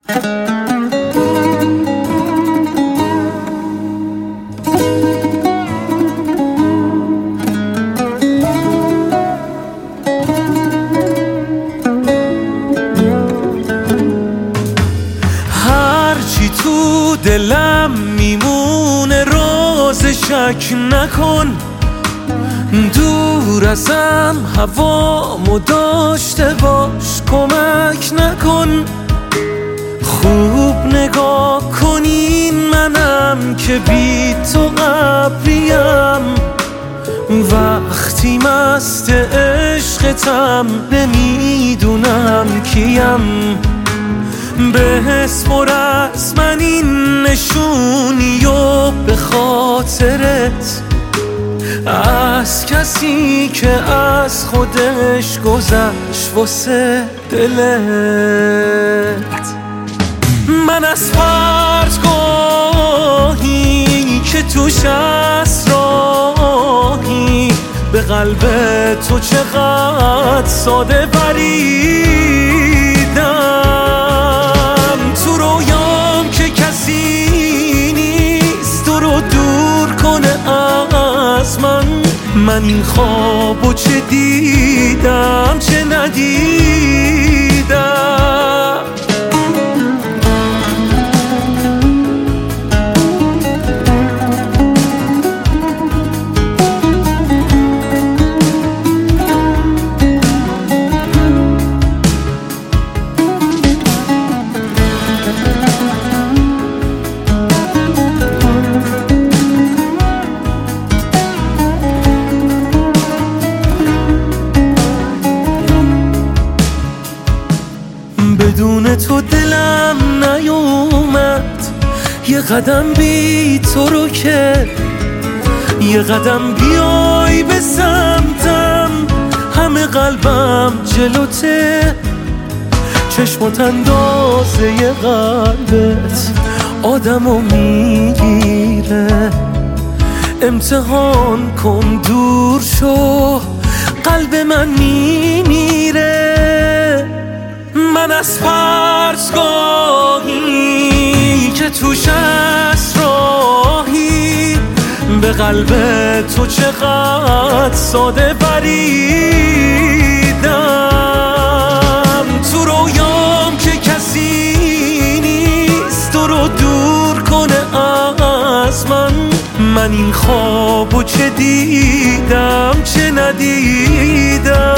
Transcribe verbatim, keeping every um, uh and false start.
هرچی تو دلم میمونه راز شک نکن، دور ازم هوامو داشته باش کمک نکن. خوب نگاه کنین منم که بی تو قبریم، وقتی مست عشقتم نمیدونم کیم. به اسم و رسم این نشونی و به خاطرت از کسی که از خودش گذشت واسه دلت. من از پرتگاهی که توش اسراحی به قلب تو چقدر ساده بریدم. تو رویام که کسی نیست تو رو دور کنه از من، من این خوابو چه دیدم چه ندیدم. بدون تو دلم نیومد یه قدم بی تو رو که، یه قدم بیای به سمتم همه قلبم جلوته. چشمات اندازه ی قلبت آدمو میگیره، امتحان کن دور شو قلب من میمیره. من از پرتگاهی که توش اسراحی به قلب تو چقدر ساده بریدم. تو رویام که کسی نیست تو رو دور کنه از من، من این خوابو چه دیدم چه ندیدم.